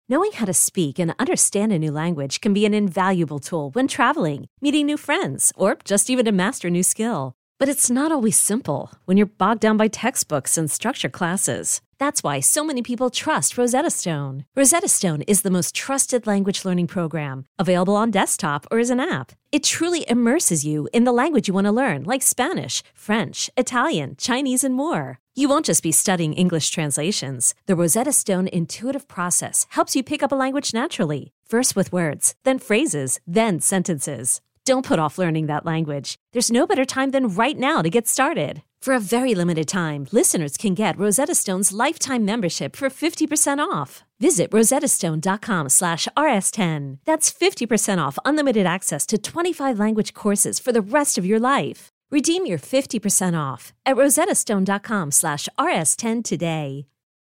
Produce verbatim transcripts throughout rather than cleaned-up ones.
Knowing how to speak and understand a new language can be an invaluable tool when traveling, meeting new friends, or just even to master a new skill. But it's not always simple when you're bogged down by textbooks and structured classes. That's why so many people trust Rosetta Stone. Rosetta Stone is the most trusted language learning program, available on desktop or as an app. It truly immerses you in the language you want to learn, like Spanish, French, Italian, Chinese, and more. You won't just be studying English translations. The Rosetta Stone intuitive process helps you pick up a language naturally, first with words, then phrases, then sentences. Don't put off learning that language. There's no better time than right now to get started. For a very limited time, listeners can get Rosetta Stone's lifetime membership for fifty percent off. Visit rosettastone.com slash rs10. That's fifty percent off unlimited access to twenty-five language courses for the rest of your life. Redeem your fifty percent off at rosettastone.com slash rs10 today.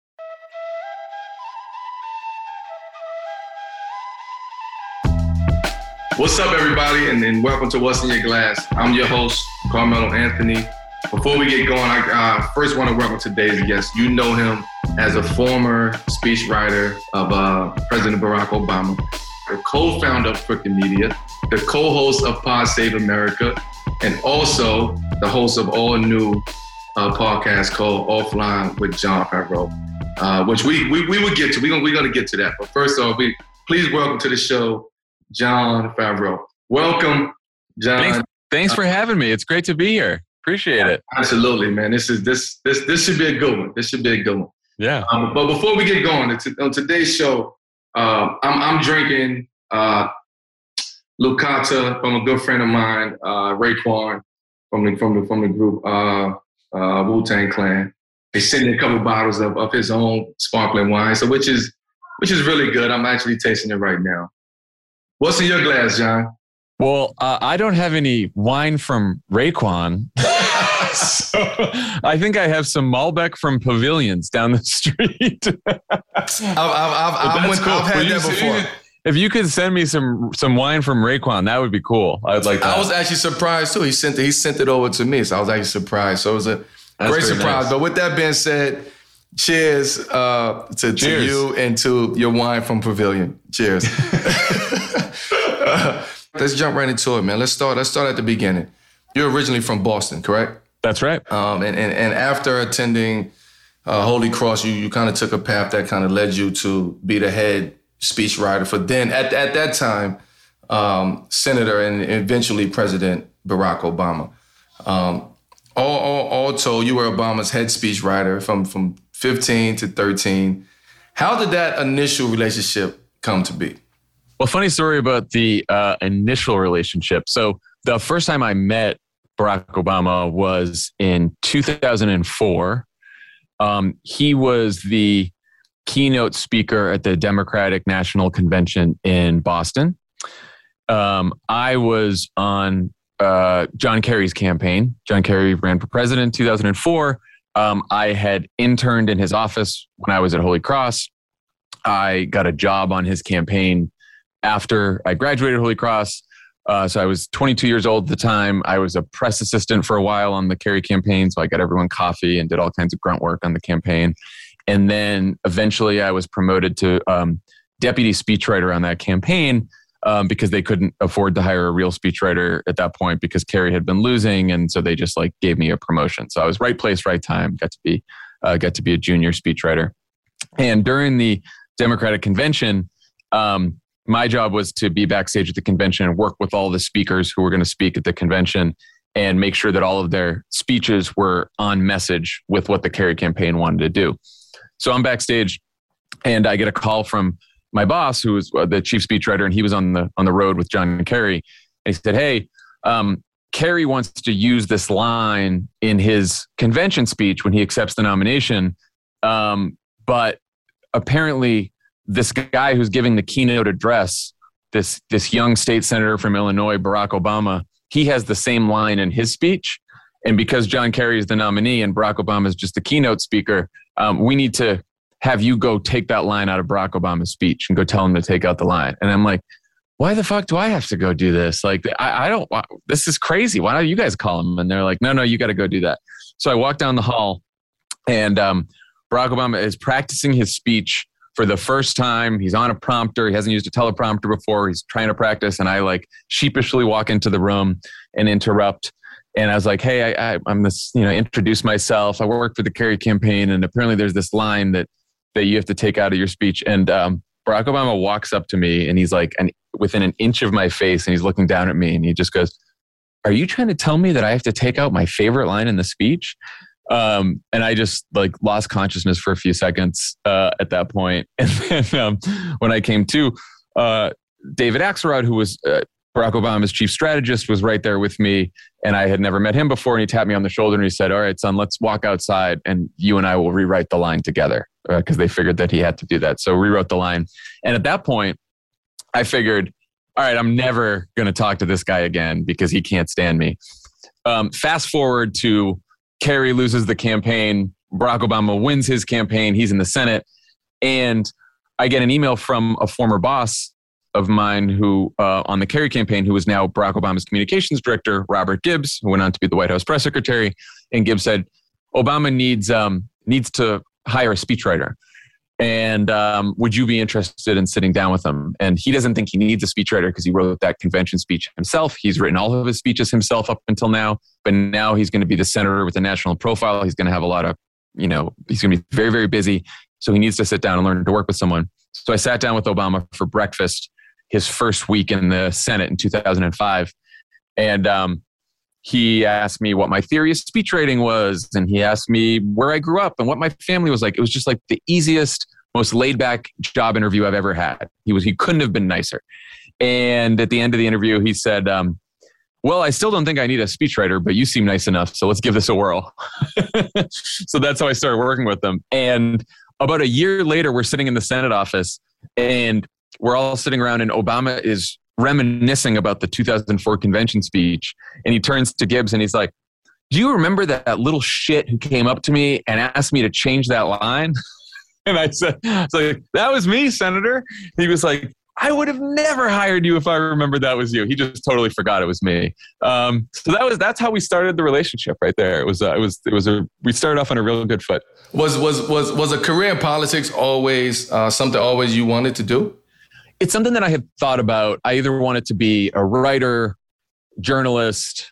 What's up, everybody, and, and welcome to What's in Your Glass. I'm your host, Carmelo Anthony. Before we get going, I uh, first want to welcome today's guest. You know him as a former speechwriter of uh, President Barack Obama, the co-founder of Crooked Media, the co-host of Pod Save America, and also the host of all new uh, podcast called Offline with Jon Favreau, uh, which we, we we would get to. We're gonna, we're gonna get to that. But first off, we please welcome to the show, Jon Favreau. Welcome, Jon. Thanks, thanks for having me. It's great to be here. Appreciate it. Absolutely, man. This is this this this should be a good one. This should be a good one. Yeah. Um, but before we get going, on today's show, uh, I'm I'm drinking uh, Lucata from a good friend of mine, uh, Raekwon, from the from the from the group uh, uh, Wu-Tang Clan. He sent me a couple bottles of, of his own sparkling wine, so which is which is really good. I'm actually tasting it right now. What's in your glass, Jon? Well, uh, I don't have any wine from Raekwon. So I think I have some Malbec from Pavilions down the street. I've, I've, I've, I went, cool. I've had you, that before. If you could send me some some wine from Raekwon, that would be cool. I'd like that. I was actually surprised too. He sent it, he sent it over to me, so I was actually surprised. So it was a That's great surprise. Nice. But with that being said, cheers, uh, to, cheers to you and to your wine from Pavilion. Cheers. uh, let's jump right into it, man. Let's start. Let's start at the beginning. You're originally from Boston, correct? That's right. Um, and, and and after attending uh, Holy Cross, you you kind of took a path that kind of led you to be the head speechwriter for then at at that time um, Senator and eventually President Barack Obama. Um, all, all all told, you were Obama's head speechwriter from from fifteen to thirteen. How did that initial relationship come to be? Well, funny story about the uh, initial relationship. So the first time I met Barack Obama was in two thousand four. Um, he was the keynote speaker at the Democratic National Convention in Boston. Um, I was on uh, John Kerry's campaign. John Kerry ran for president in two thousand four. Um, I had interned in his office when I was at Holy Cross. I got a job on his campaign after I graduated Holy Cross. Uh, so I was twenty-two years old at the time. I was a press assistant for a while on the Kerry campaign. So I got everyone coffee and did all kinds of grunt work on the campaign. And then eventually I was promoted to um, deputy speechwriter on that campaign um, because they couldn't afford to hire a real speechwriter at that point because Kerry had been losing. And so they just like gave me a promotion. So I was right place, right time, got to be, uh, got to be a junior speechwriter. And during the Democratic convention, um, my job was to be backstage at the convention and work with all the speakers who were going to speak at the convention and make sure that all of their speeches were on message with what the Kerry campaign wanted to do. So I'm backstage and I get a call from my boss, who was the chief speechwriter, and he was on the on the road with John Kerry. And he said, hey, um, Kerry wants to use this line in his convention speech when he accepts the nomination. Um, but apparently this guy who's giving the keynote address, this this young state senator from Illinois, Barack Obama, he has the same line in his speech. And because John Kerry is the nominee and Barack Obama is just the keynote speaker, um, we need to have you go take that line out of Barack Obama's speech and go tell him to take out the line. And I'm like, why the fuck do I have to go do this? Like, I, I don't, this is crazy. Why don't you guys call him? And they're like, no, no, you got to go do that. So I walk down the hall and um, Barack Obama is practicing his speech for the first time. He's on a prompter. He hasn't used a teleprompter before. He's trying to practice. And I like sheepishly walk into the room and interrupt. And I was like, hey, I, I, I'm this, you know, introduce myself. I work for the Kerry campaign. And apparently there's this line that, that you have to take out of your speech. And um, Barack Obama walks up to me and he's like an, within an inch of my face and he's looking down at me and he just goes, are you trying to tell me that I have to take out my favorite line in the speech? Um, and I just like lost consciousness for a few seconds uh, at that point. And then um, when I came to, uh, David Axelrod, who was uh, Barack Obama's chief strategist, was right there with me. And I had never met him before. And he tapped me on the shoulder and he said, all right, son, let's walk outside and you and I will rewrite the line together. Because uh, they figured that he had to do that. So rewrote the line. And at that point, I figured, all right, I'm never going to talk to this guy again because he can't stand me. Um, fast forward to Kerry loses the campaign. Barack Obama wins his campaign. He's in the Senate. And I get an email from a former boss of mine who, uh, on the Kerry campaign, who is now Barack Obama's communications director, Robert Gibbs, who went on to be the White House press secretary. And Gibbs said, Obama needs um, needs to hire a speechwriter. And um, would you be interested in sitting down with him? And he doesn't think he needs a speechwriter because he wrote that convention speech himself. He's written all of his speeches himself up until now. But now he's going to be the senator with a national profile. He's going to have a lot of, you know, he's going to be very, very busy. So he needs to sit down and learn to work with someone. So I sat down with Obama for breakfast his first week in the Senate in two thousand five. And um, he asked me what my theory of speech writing was. And he asked me where I grew up and what my family was like. It was just like the easiest, most laid back job interview I've ever had. He was, he couldn't have been nicer. And at the end of the interview, he said, um, well, I still don't think I need a speechwriter, but you seem nice enough. So let's give this a whirl. So that's how I started working with them. And about a year later, we're sitting in the Senate office and we're all sitting around and Obama is reminiscing about the two thousand four convention speech. And he turns to Gibbs and he's like, do you remember that, that little shit who came up to me and asked me to change that line? And I said, I was like, that was me, Senator. He was like, I would have never hired you if I remembered that was you. He just totally forgot it was me. Um, so that was, that's how we started the relationship right there. It was, uh, it was, it was a, we started off on a real good foot. Was, was, was, was a career in politics always uh, something always you wanted to do? It's something that I had thought about. I either wanted to be a writer, journalist,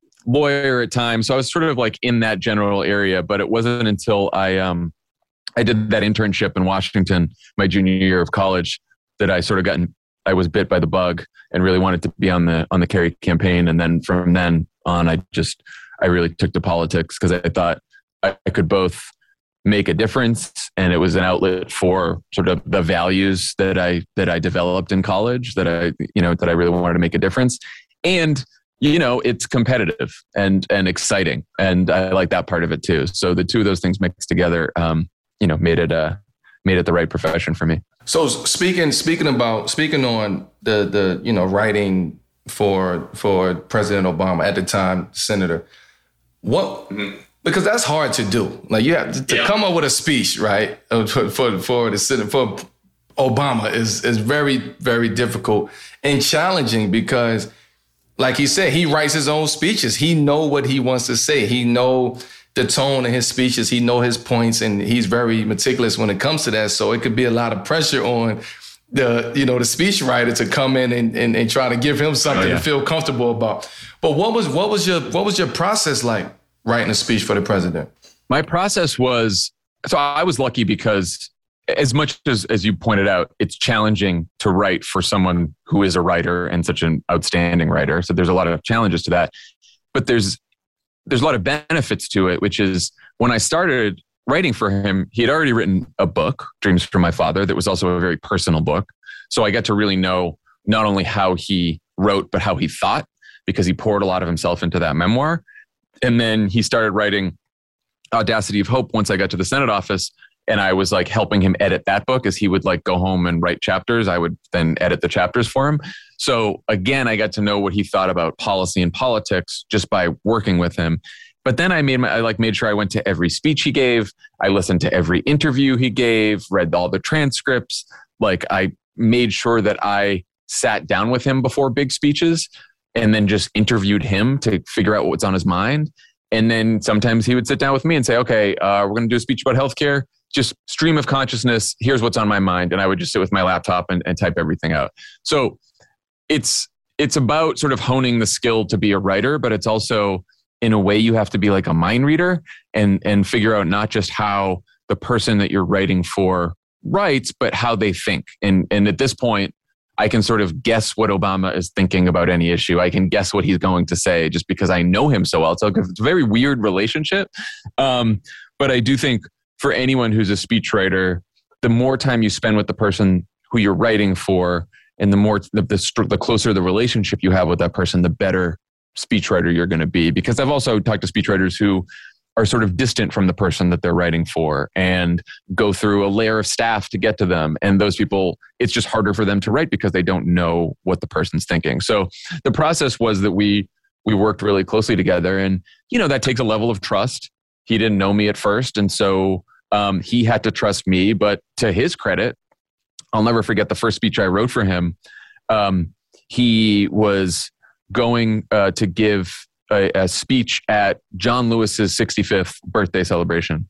lawyer at times. So I was sort of like in that general area, but it wasn't until I um I did that internship in Washington my junior year of college that I sort of gotten I was bit by the bug and really wanted to be on the on the Kerry campaign. And then from then on, I just I really took to politics because I thought I, I could both make a difference, and it was an outlet for sort of the values that I that I developed in college, that I you know that I really wanted to make a difference. And you know, it's competitive and and exciting, and I like that part of it too. So the two of those things mixed together, um, you know, made it uh made it the right profession for me. So speaking speaking about speaking on the the you know writing for for President Obama at the time, Senator, what. Mm-hmm. Because that's hard to do. Like you have to, to yeah. come up with a speech, right? For for, for the Senate for Obama is is very very difficult and challenging because, like he said, he writes his own speeches. He know what he wants to say. He know the tone of his speeches. He know his points, and he's very meticulous when it comes to that. So it could be a lot of pressure on the you know the speech writer to come in and, and, and try to give him something oh, yeah. to feel comfortable about. But what was what was your what was your process like? Writing a speech for the president? My process was, so I was lucky because as much as, as you pointed out, it's challenging to write for someone who is a writer and such an outstanding writer. So there's a lot of challenges to that, but there's, there's a lot of benefits to it, which is when I started writing for him, he had already written a book, Dreams from My Father, that was also a very personal book. So I got to really know not only how he wrote, but how he thought, because he poured a lot of himself into that memoir. And then he started writing Audacity of Hope once I got to the Senate office, and I was like helping him edit that book as he would like go home and write chapters. I would then edit the chapters for him. So again, I got to know what he thought about policy and politics just by working with him. But then I made my, I like made sure I went to every speech he gave. I listened to every interview he gave, read all the transcripts. Like I made sure that I sat down with him before big speeches and then just interviewed him to figure out what's on his mind. And then sometimes he would sit down with me and say, okay, uh, we're going to do a speech about healthcare. just stream of consciousness. Here's what's on my mind. And I would just sit with my laptop and, and type everything out. So it's, it's about sort of honing the skill to be a writer, but it's also in a way you have to be like a mind reader and, and figure out not just how the person that you're writing for writes, but how they think. And, and at this point, I can sort of guess what Obama is thinking about any issue. I can guess what he's going to say just because I know him so well. So it's a very weird relationship. Um, but I do think for anyone who's a speechwriter, the more time you spend with the person who you're writing for, and the more the, the, the closer the relationship you have with that person, the better speechwriter you're going to be. Because I've also talked to speechwriters who are sort of distant from the person that they're writing for and go through a layer of staff to get to them. And those people, it's just harder for them to write because they don't know what the person's thinking. So the process was that we we worked really closely together, and you know that takes a level of trust. He didn't know me at first, and so um, he had to trust me. But to his credit, I'll never forget the first speech I wrote for him. Um, he was going uh, to give A, a speech at John Lewis's sixty-fifth birthday celebration,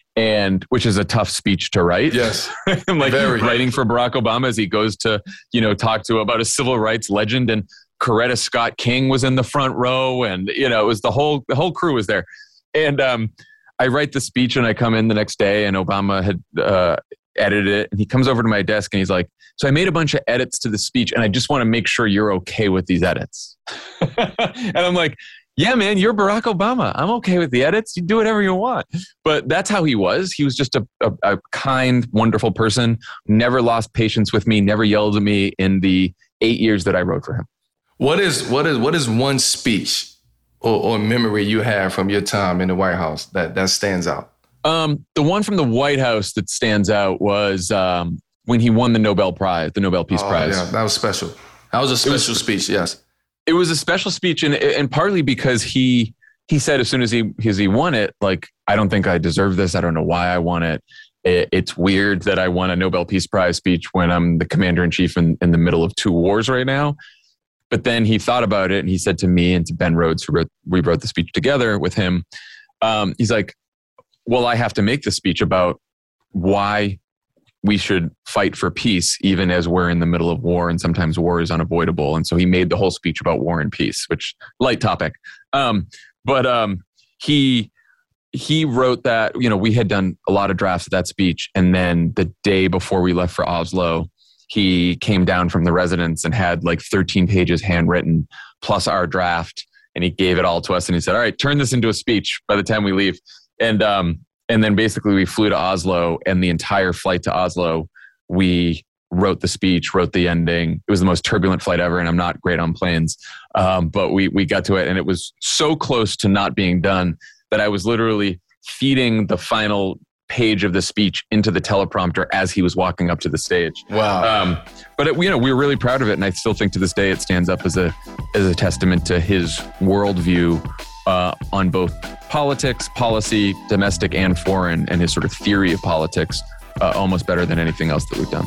and which is a tough speech to write. Yes, I'm like Very. writing for Barack Obama as he goes to, you know, talk to about a civil rights legend, and Coretta Scott King was in the front row, and you know, it was the whole the whole crew was there. And um, I write the speech, and I come in the next day, and Obama had uh, edited it, and he comes over to my desk, and he's like, "So I made a bunch of edits to the speech, and I just want to make sure you're okay with these edits." And I'm like, yeah, man, you're Barack Obama. I'm okay with the edits. You do whatever you want. But that's how he was. He was just a, a, a kind, wonderful person. Never lost patience with me. Never yelled at me in the eight years that I wrote for him. What is what is what is one speech or, or memory you have from your time in the White House that that stands out? Um, the one from the White House that stands out was um, when he won the Nobel Prize, the Nobel Peace oh, Prize. Yeah, that was special. That was a special was, speech. Yes. It was a special speech, and and partly because he he said as soon as he as he won it, like, I don't think I deserve this. I don't know why I won it. it it's weird that I won a Nobel Peace Prize speech when I'm the commander in chief in, in the middle of two wars right now. But then he thought about it, and he said to me and to Ben Rhodes, who wrote, we wrote the speech together with him. Um, he's like, well, I have to make the speech about why we should fight for peace, even as we're in the middle of war, and sometimes war is unavoidable. And so he made the whole speech about war and peace, which light topic. Um, but um, he he wrote that, you know, we had done a lot of drafts of that speech. And then the day before we left for Oslo, he came down from the residence and had like thirteen pages handwritten plus our draft. And he gave it all to us. And he said, all right, turn this into a speech by the time we leave. And, um, And then basically we flew to Oslo, and the entire flight to Oslo, we wrote the speech, wrote the ending. It was the most turbulent flight ever, and I'm not great on planes. Um, but we we got to it, and it was so close to not being done that I was literally feeding the final page of the speech into the teleprompter as he was walking up to the stage. Wow. Um, but it, you know, we were really proud of it, and I still think to this day it stands up as a as a testament to his worldview uh, on both politics, policy, domestic and foreign, and his sort of theory of politics, uh, almost better than anything else that we've done.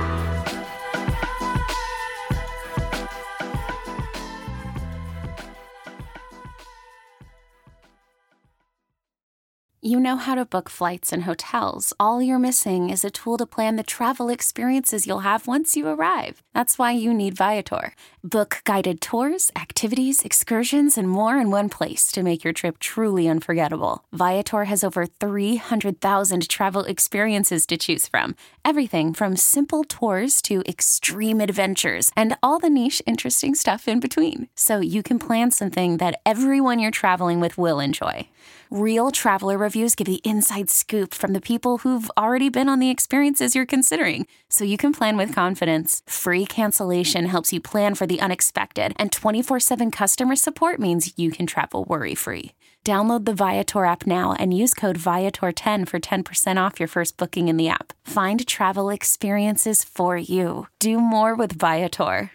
You know how to book flights and hotels. All you're missing is a tool to plan the travel experiences you'll have once you arrive. That's why you need Viator. Book guided tours, activities, excursions, and more in one place to make your trip truly unforgettable. Viator has over three hundred thousand travel experiences to choose from. Everything from simple tours to extreme adventures and all the niche interesting stuff in between. So you can plan something that everyone you're traveling with will enjoy. Real traveler reviews give the inside scoop from the people who've already been on the experiences you're considering, so you can plan with confidence. Free cancellation helps you plan for the unexpected, and twenty-four seven customer support means you can travel worry-free. Download the Viator app now and use code Viator ten for ten percent off your first booking in the app. Find travel experiences for you. Do more with Viator.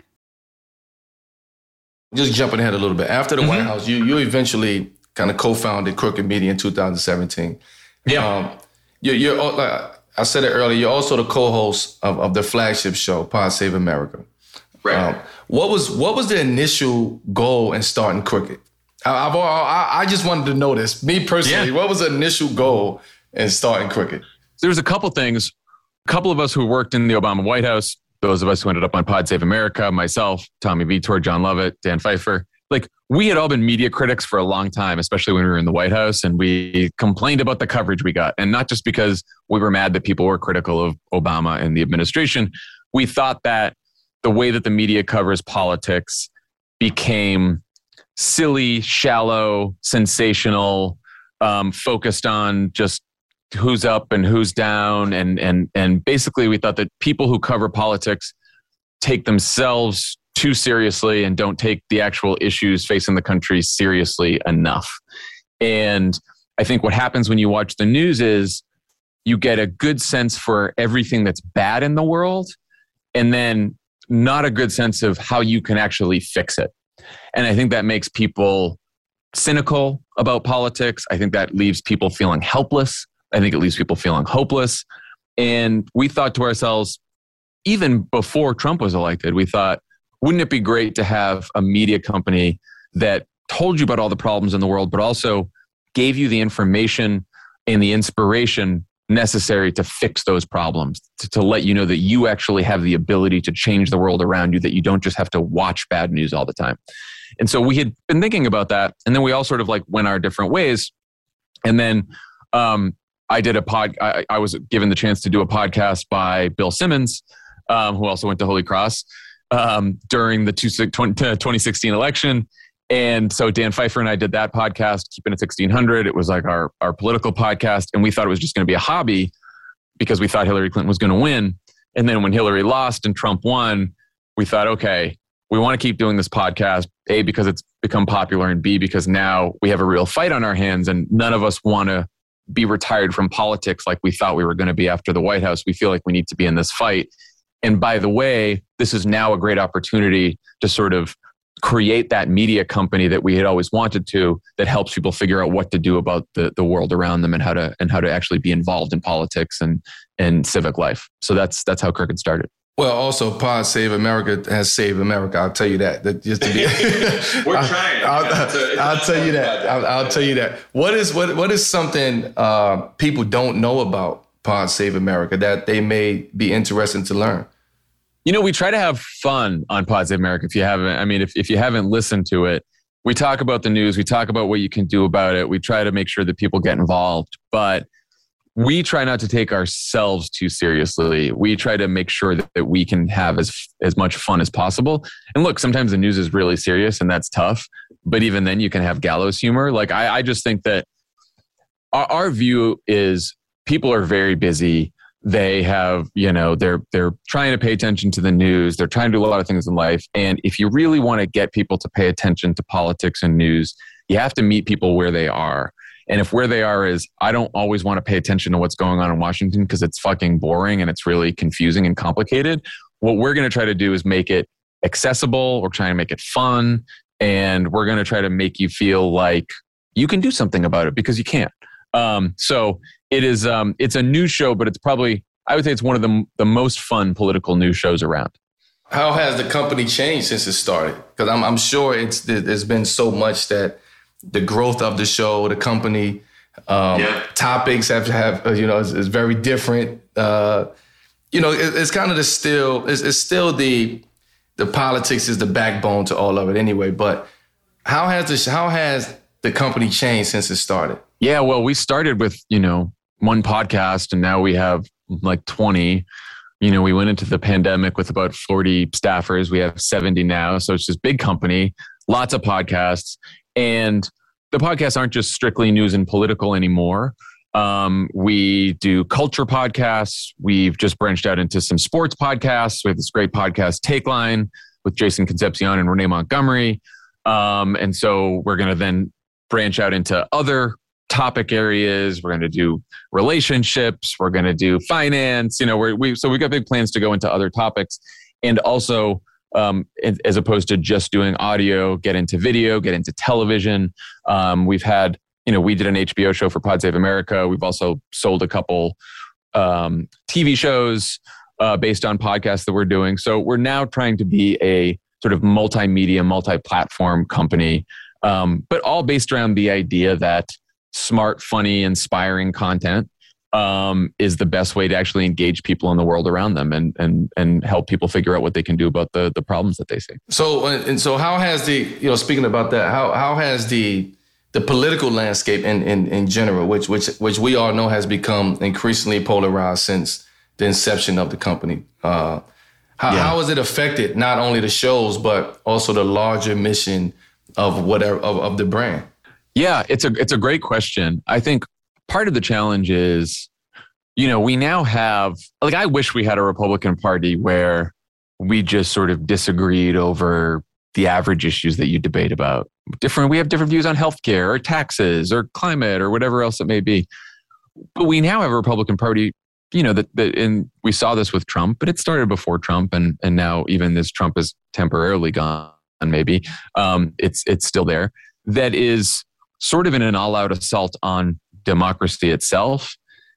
Just jumping ahead a little bit. After the mm-hmm. White House, you you eventually kind of co-founded Crooked Media in two thousand seventeen. Yeah. Um, you're, you're, like I said it earlier, you're also the co-host of, of the flagship show, Pod Save America. Right. Um, what was what was the initial goal in starting Crooked? I, I've, I, I just wanted to know this. Me personally, yeah. What was the initial goal in starting Crooked? there was a couple things, a couple of us who worked in the Obama White House, those of us who ended up on Pod Save America, myself, Tommy Vitor, John Lovett, Dan Pfeiffer, like we had all been media critics for a long time, especially when we were in the White House, and we complained about the coverage we got. And not just because we were mad that people were critical of Obama and the administration. We thought that the way that the media covers politics became silly, shallow, sensational, um, focused on just who's up and who's down. And, and, and basically we thought that people who cover politics take themselves too seriously and don't take the actual issues facing the country seriously enough. And I think what happens when you watch the news is you get a good sense for everything that's bad in the world, and then not a good sense of how you can actually fix it. And I think that makes people cynical about politics. I think that leaves people feeling helpless. I think it leaves people feeling hopeless. And we thought to ourselves, even before Trump was elected, we thought, wouldn't it be great to have a media company that told you about all the problems in the world, but also gave you the information and the inspiration necessary to fix those problems, to, to let you know that you actually have the ability to change the world around you, that you don't just have to watch bad news all the time. And so we had been thinking about that. And then we all sort of like went our different ways. And then um, I did a pod, I, I was given the chance to do a podcast by Bill Simmons, um, who also went to Holy Cross um, during the twenty sixteen election. And so Dan Pfeiffer and I did that podcast, Keeping It sixteen hundred. It was like our, our political podcast. And we thought it was just going to be a hobby because we thought Hillary Clinton was going to win. And then when Hillary lost and Trump won, we thought, okay, we want to keep doing this podcast, A, because it's become popular, and B, because now we have a real fight on our hands and none of us want to be retired from politics like we thought we were going to be after the White House. We feel like we need to be in this fight. And by the way, this is now a great opportunity to sort of create that media company that we had always wanted to, that helps people figure out what to do about the, the world around them and how to and how to actually be involved in politics and, and civic life. So that's that's how Crooked started. Well, also, Pod Save America has saved America. I'll tell you that. that just to be, We're trying. I'll, I'll, I'll tell you that. I'll, I'll tell you that. What is what what is something uh, people don't know about Pod Save America that they may be interested to learn? You know, we try to have fun on Pod Save America. If you haven't, I mean, if, if you haven't listened to it, we talk about the news. We talk about what you can do about it. We try to make sure that people get involved, but we try not to take ourselves too seriously. We try to make sure that, that we can have as as much fun as possible. And look, sometimes the news is really serious and that's tough, but even then you can have gallows humor. Like I, I just think that our, our view is people are very busy. They have, you know, they're they're trying to pay attention to the news. They're trying to do a lot of things in life. And if you really want to get people to pay attention to politics and news, you have to meet people where they are. And if where they are is, I don't always want to pay attention to what's going on in Washington because it's fucking boring and it's really confusing and complicated. What we're going to try to do is make it accessible. We're trying to make it fun. And we're going to try to make you feel like you can do something about it because you can't. Um, so it is, um, it's a news show, but it's probably, I would say it's one of the, the most fun political news shows around. How has the company changed since it started? Because I'm, I'm sure it's there's been so much that the growth of the show, the company, um, yeah. topics have, have you know, is, is very different. Uh, you know, it, it's kind of the still, it's, it's still the the politics is the backbone to all of it anyway. But how has the how has the company changed since it started? Yeah, well, we started with, you know, one podcast and now we have like twenty. You know, we went into the pandemic with about forty staffers. We have seventy now. So it's this big company, lots of podcasts. And the podcasts aren't just strictly news and political anymore. Um, we do culture podcasts. We've just branched out into some sports podcasts. We have this great podcast, Take Line, with Jason Concepcion and Renee Montgomery. Um, and so we're going to then branch out into other topic areas. We're going to do relationships. We're going to do finance. You know, we're, we so we've got big plans to go into other topics, and also um, as opposed to just doing audio, get into video, get into television. Um, we've had, you know, we did an H B O show for Pod Save America. We've also sold a couple um, T V shows uh, based on podcasts that we're doing. So we're now trying to be a sort of multimedia, multi-platform company, um, but all based around the idea that smart, funny, inspiring content um, is the best way to actually engage people in the world around them and and and help people figure out what they can do about the the problems that they see. So and so, how has the you know speaking about that, how how has the the political landscape in in, in general, which which which we all know has become increasingly polarized since the inception of the company. Uh, how yeah. how has it affected not only the shows but also the larger mission of whatever of, of the brand? Yeah, it's a it's a great question. I think part of the challenge is, you know, we now have, like, I wish we had a Republican Party where we just sort of disagreed over the average issues that you debate about. Different, we have different views on healthcare or taxes or climate or whatever else it may be. But we now have a Republican Party, you know, that, that and we saw this with Trump, but it started before Trump, and and now even this Trump is temporarily gone, maybe, um, it's it's still there. That is sort of in an all-out assault on democracy itself.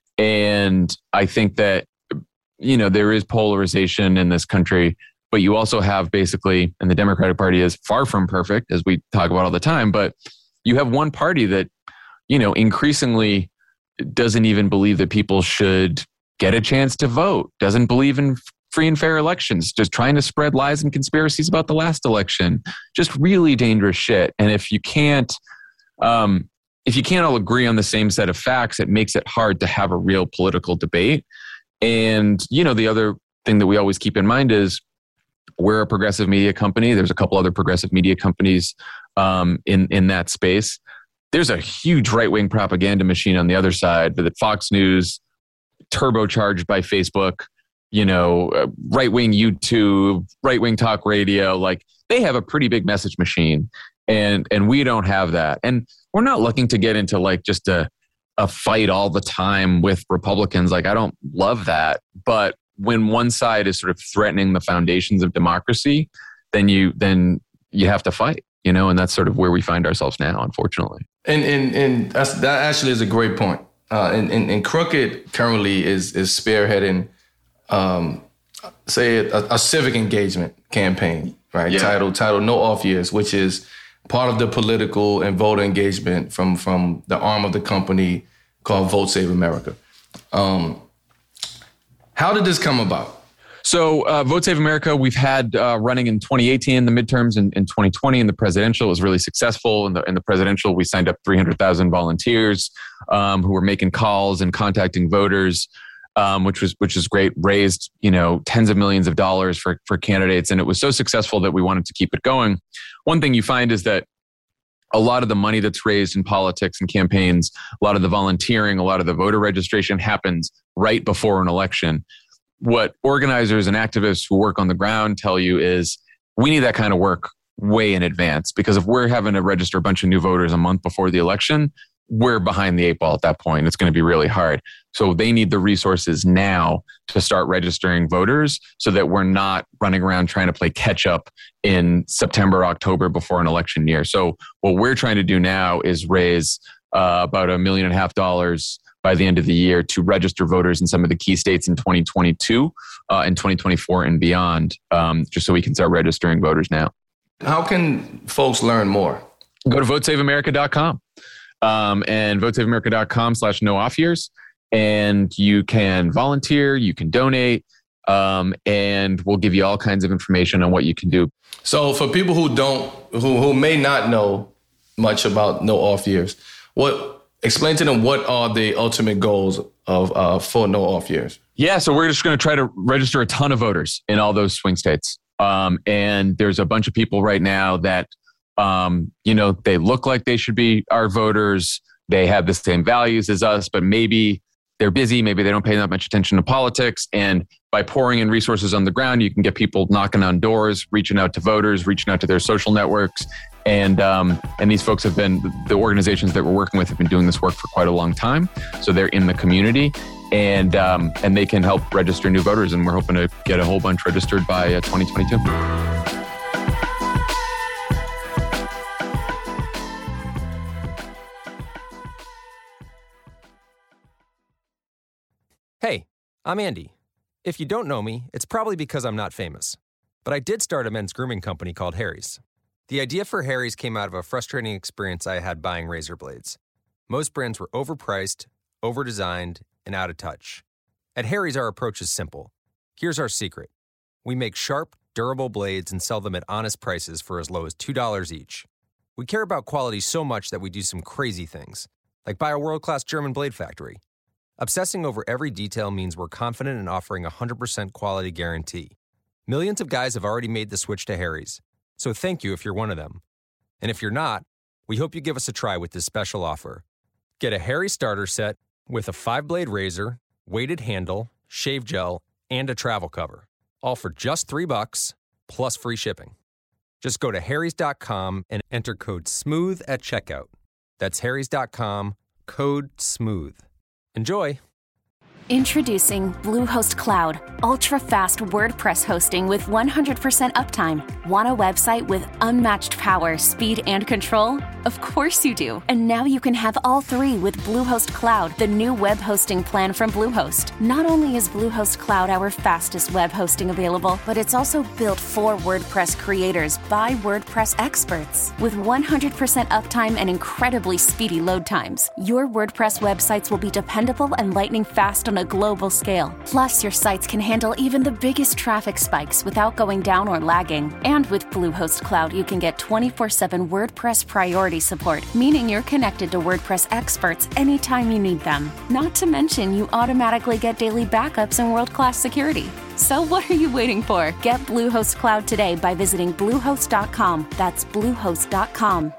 And I think that, you know, there is polarization in this country, but you also have basically, and the Democratic Party is far from perfect, as we talk about all the time, but you have one party that, you know, increasingly doesn't even believe that people should get a chance to vote, doesn't believe in free and fair elections, just trying to spread lies and conspiracies about the last election, just really dangerous shit. And if you can't, um, if you can't all agree on the same set of facts, it makes it hard to have a real political debate. And, you know, the other thing that we always keep in mind is we're a progressive media company. There's a couple other progressive media companies um, in, in that space. There's a huge right-wing propaganda machine on the other side, but Fox News, turbocharged by Facebook, you know, uh, right-wing YouTube, right-wing talk radio, like they have a pretty big message machine. And and we don't have that. And we're not looking to get into like just a, a fight all the time with Republicans. Like, I don't love that. But when one side is sort of threatening the foundations of democracy, then you then you have to fight, you know, and that's sort of where we find ourselves now, unfortunately. And and, and that's, that actually is a great point. Uh, and, and, and Crooked currently is is spearheading, um, say, a, a civic engagement campaign, right? Yeah. Titled, titled No Off Years, which is part of the political and voter engagement from, from the arm of the company called Vote Save America. Um, how did this come about? So uh, Vote Save America, we've had uh, running in twenty eighteen, the midterms, and in twenty twenty, in the presidential. It was really successful. In the, in the presidential, we signed up three hundred thousand volunteers um, who were making calls and contacting voters, um, which was which was great. Raised, you know, tens of millions of dollars for for candidates, and it was so successful that we wanted to keep it going. One thing you find is that a lot of the money that's raised in politics and campaigns, a lot of the volunteering, a lot of the voter registration happens right before an election. What organizers and activists who work on the ground tell you is we need that kind of work way in advance, because if we're having to register a bunch of new voters a month before the election, we're behind the eight ball at that point. It's going to be really hard. So they need the resources now to start registering voters so that we're not running around trying to play catch up in September, October before an election year. So what we're trying to do now is raise uh, about a million and a half dollars by the end of the year to register voters in some of the key states in twenty twenty-two uh, and twenty twenty-four and beyond, um, just so we can start registering voters now. How can folks learn more? Go to vote save america dot com. Um, and vote save america dot com slash no off years. And you can volunteer, you can donate, um, and we'll give you all kinds of information on what you can do. So for people who don't, who, who may not know much about No Off Years, what explain to them what are the ultimate goals of uh, for No Off Years? Yeah, so we're just going to try to register a ton of voters in all those swing states. Um, and there's a bunch of people right now that Um, you know, they look like they should be our voters. They have the same values as us, but maybe they're busy. Maybe they don't pay that much attention to politics. And by pouring in resources on the ground, you can get people knocking on doors, reaching out to voters, reaching out to their social networks. And um, and these folks have been, the organizations that we're working with have been doing this work for quite a long time. So they're in the community, and um, and they can help register new voters. And we're hoping to get a whole bunch registered by uh, twenty twenty-two. Hey, I'm Andy. If you don't know me, it's probably because I'm not famous. But I did start a men's grooming company called Harry's. The idea for Harry's came out of a frustrating experience I had buying razor blades. Most brands were overpriced, overdesigned, and out of touch. At Harry's, our approach is simple. Here's our secret. We make sharp, durable blades and sell them at honest prices for as low as two dollars each. We care about quality so much that we do some crazy things, like buy a world-class German blade factory. Obsessing over every detail means we're confident in offering a one hundred percent quality guarantee. Millions of guys have already made the switch to Harry's, so thank you if you're one of them. And if you're not, we hope you give us a try with this special offer. Get a Harry starter set with a five-blade razor, weighted handle, shave gel, and a travel cover, all for just three bucks plus free shipping. Just go to harrys dot com and enter code SMOOTH at checkout. That's harrys dot com, code SMOOTH. Enjoy! Introducing Bluehost Cloud, ultra-fast WordPress hosting with one hundred percent uptime. Want a website with unmatched power, speed, and control? Of course you do. And now you can have all three with Bluehost Cloud, the new web hosting plan from Bluehost. Not only is Bluehost Cloud our fastest web hosting available, but it's also built for WordPress creators by WordPress experts. With one hundred percent uptime and incredibly speedy load times, your WordPress websites will be dependable and lightning fast on a global scale. Plus, your sites can handle even the biggest traffic spikes without going down or lagging. And with Bluehost Cloud, you can get twenty-four seven WordPress priority support, meaning you're connected to WordPress experts anytime you need them. Not to mention, you automatically get daily backups and world-class security. So what are you waiting for? Get Bluehost Cloud today by visiting bluehost dot com. That's bluehost dot com.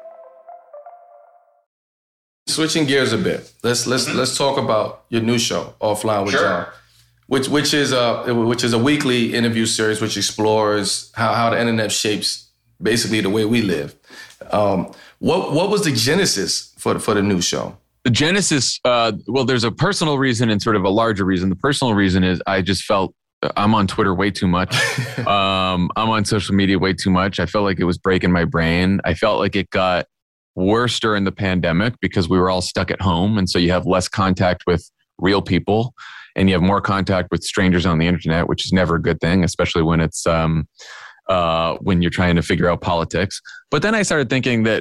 Switching gears a bit, let's let's mm-hmm. let's talk about your new show, Offline with sure. John, which which is a which is a weekly interview series which explores how, how the internet shapes basically the way we live. Um, what what was the genesis for the, for the new show? The genesis, uh, well, there's a personal reason and sort of a larger reason. The personal reason is I just felt I'm on Twitter way too much. um, I'm on social media way too much. I felt like it was breaking my brain. I felt like it got worse during the pandemic because we were all stuck at home. And so you have less contact with real people and you have more contact with strangers on the internet, which is never a good thing, especially when it's um, uh, when you're trying to figure out politics. But then I started thinking that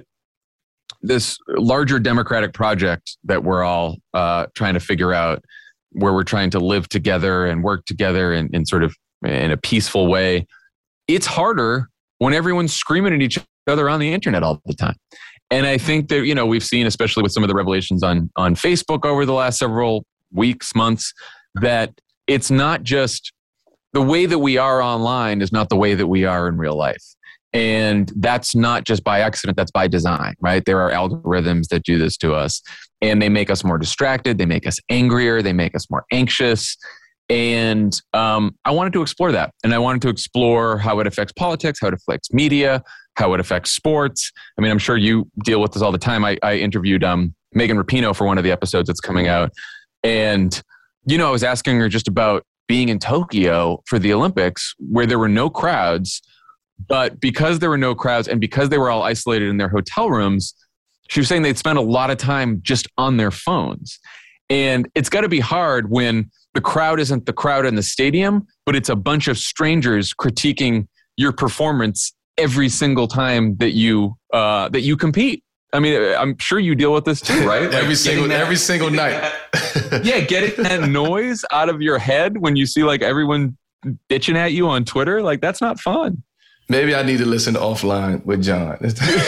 this larger democratic project that we're all uh, trying to figure out, where we're trying to live together and work together in, in sort of in a peaceful way, it's harder when everyone's screaming at each other on the internet all the time. And I think that, you know, we've seen, especially with some of the revelations on, on Facebook over the last several weeks, months, that it's not just the way that we are online is not the way that we are in real life. And that's not just by accident, that's by design, right? There are algorithms that do this to us and they make us more distracted. They make us angrier. They make us more anxious. And um, I wanted to explore that. And I wanted to explore how it affects politics, how it affects media, how it affects sports. I mean, I'm sure you deal with this all the time. I, I interviewed um, Megan Rapinoe for one of the episodes that's coming out. And, you know, I was asking her just about being in Tokyo for the Olympics where there were no crowds. But because there were no crowds and because they were all isolated in their hotel rooms, she was saying they'd spend a lot of time just on their phones. And it's got to be hard when the crowd isn't the crowd in the stadium, but it's a bunch of strangers critiquing your performance every single time that you uh, that you compete. I mean, I'm sure you deal with this too, right? Like every single that, every single night. Yeah, getting that noise out of your head when you see like everyone bitching at you on Twitter, like that's not fun. Maybe I need to listen to Offline with John.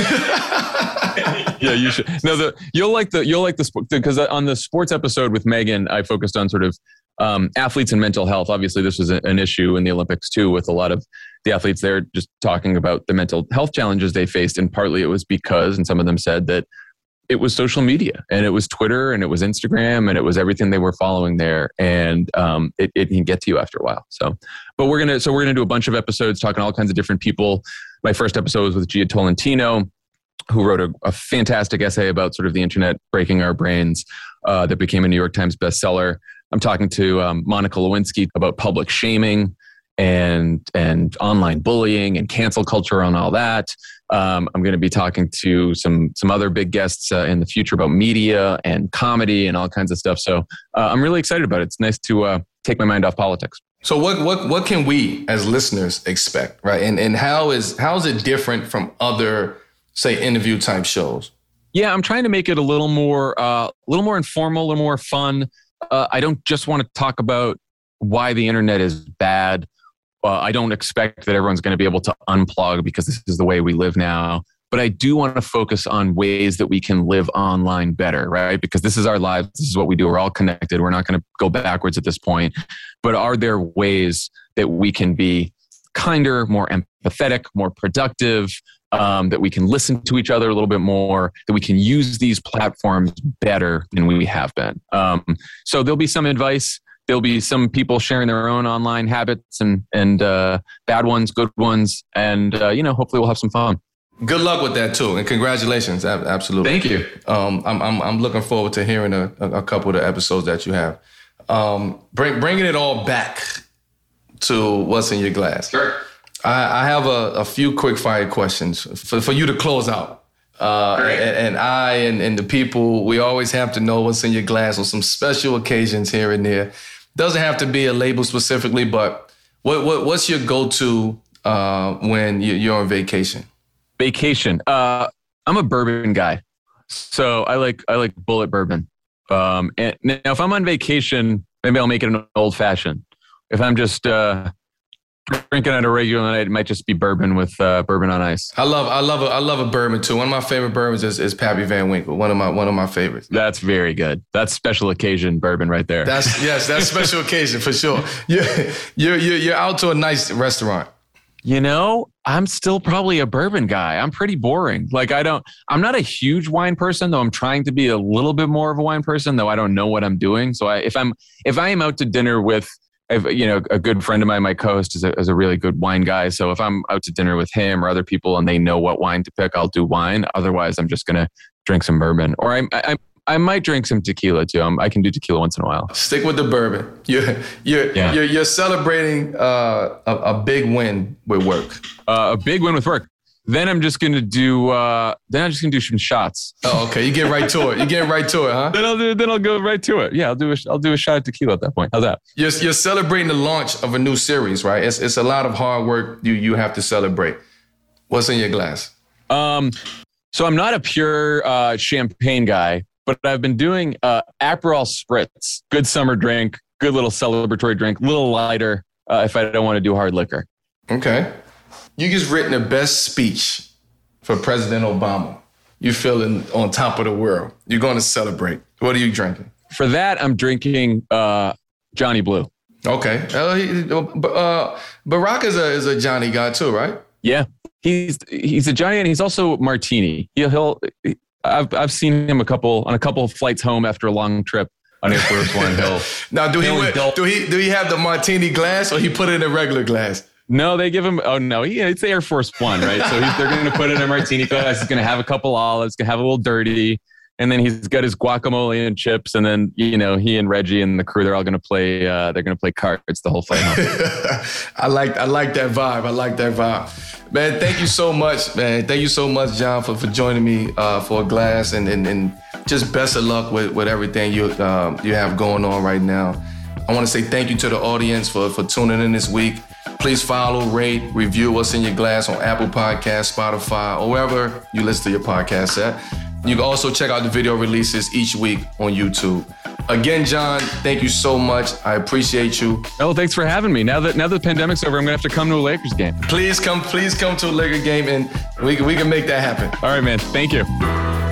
Yeah, you should. No, the you'll like the you'll like the sport because on the sports episode with Megan, I focused on sort of um, athletes and mental health. Obviously, this was a, an issue in the Olympics too, with a lot of the athletes there just talking about the mental health challenges they faced, and partly it was because, and some of them said that it was social media and it was Twitter and it was Instagram and it was everything they were following there, and um, it, it can get to you after a while. So, but we're gonna so we're gonna do a bunch of episodes talking to all kinds of different people. My first episode was with Gia Tolentino, who wrote a, a fantastic essay about sort of the internet breaking our brains uh, that became a New York Times bestseller. I'm talking to um, Monica Lewinsky about public shaming and and online bullying and cancel culture and all that. Um, I'm going to be talking to some some other big guests uh, in the future about media and comedy and all kinds of stuff. So uh, I'm really excited about it. It's nice to uh, take my mind off politics. So what what what can we as listeners expect, right? And and how is how is it different from other, say, interview type shows? Yeah, I'm trying to make it a little more, uh, a little more informal, a little more fun. uh, I don't just want to talk about why the internet is bad. Uh, I don't expect that everyone's going to be able to unplug because this is the way we live now. But I do want to focus on ways that we can live online better, right? Because this is our lives. This is what we do. We're all connected. We're not going to go backwards at this point. But are there ways that we can be kinder, more empathetic, more productive, um, that we can listen to each other a little bit more, that we can use these platforms better than we have been? Um, so there'll be some advice. There'll be some people sharing their own online habits and, and uh, bad ones, good ones. And, uh, you know, hopefully we'll have some fun. Good luck with that too, and congratulations! Absolutely, thank you. Um, I'm I'm I'm looking forward to hearing a, a couple of the episodes that you have. Um, bring, bringing it all back to what's in your glass. Sure. I, I have a, a few quick fire questions for, for you to close out. Uh, right. and, and I and, and the people, we always have to know what's in your glass on some special occasions here and there. Doesn't have to be a label specifically, but what what what's your go-to uh, when you're on vacation? Vacation. Uh, I'm a bourbon guy, so I like I like bullet bourbon. Um, and now, if I'm on vacation, maybe I'll make it an old fashioned. If I'm just uh, drinking on a regular night, it might just be bourbon with uh, bourbon on ice. I love I love a, I love a bourbon too. One of my favorite bourbons is, is Pappy Van Winkle. One of my one of my favorites. That's very good. That's special occasion bourbon right there. That's yes, that's special occasion for sure. You're you're you're you're out to a nice restaurant. You know, I'm still probably a bourbon guy. I'm pretty boring. Like I don't, I'm not a huge wine person, though I'm trying to be a little bit more of a wine person, though I don't know what I'm doing. So I, if I'm, if I am out to dinner with, if, you know, a good friend of mine, my co-host is a, is a really good wine guy. So if I'm out to dinner with him or other people and they know what wine to pick, I'll do wine. Otherwise, I'm just going to drink some bourbon, or I, I, I might drink some tequila too. I'm, I can do tequila once in a while. Stick with the bourbon. You're you're Yeah. you're, you're celebrating uh, a, a big win with work. Uh, a big win with work. Then I'm just gonna do. Uh, then I'm just gonna do some shots. Oh, okay. You get right to it. You get right to it, huh? Then I'll do. Then I'll go right to it. Yeah, I'll do. A, I'll do a shot of tequila at that point. How's that? You're you're celebrating the launch of a new series, right? It's it's a lot of hard work you you have to celebrate. What's in your glass? Um, so I'm not a pure uh, champagne guy, but I've been doing uh, Aperol Spritz. Good summer drink. Good little celebratory drink. A little lighter uh, if I don't want to do hard liquor. Okay. You just written the best speech for President Obama. You're feeling on top of the world. You're going to celebrate. What are you drinking? For that, I'm drinking uh, Johnny Blue. Okay. Uh, he, uh, Barack is a is a Johnny guy too, right? Yeah, he's he's a Johnny, and he's also martini. He'll, he'll I've I've seen him a couple on a couple of flights home after a long trip on Air Force One. He'll now do he he'll wear, indul- do he do he have the martini glass or he put it in a regular glass? No, they give him. Oh no, he, it's the Air Force One, right? So he's, they're going to put it in a martini glass. He's going to have a couple olives, going to have a little dirty, and then he's got his guacamole and chips. And then you know he and Reggie and the crew, they're all going to play. Uh, they're going to play cards the whole flight home. I like I like that vibe. I like that vibe, man. Thank you so much, man. Thank you so much, John, for, for joining me uh, for a glass, and, and and just best of luck with with everything you um, you have going on right now. I want to say thank you to the audience for for tuning in this week. Please follow, rate, review What's in Your Glass on Apple Podcasts, Spotify, or wherever you listen to your podcast at. You can also check out the video releases each week on YouTube. Again, John, thank you so much. I appreciate you. Oh, thanks for having me. Now that now that the pandemic's over, I'm gonna have to come to a Lakers game. Please come, please come to a Laker game, and we we can make that happen. All right, man. Thank you.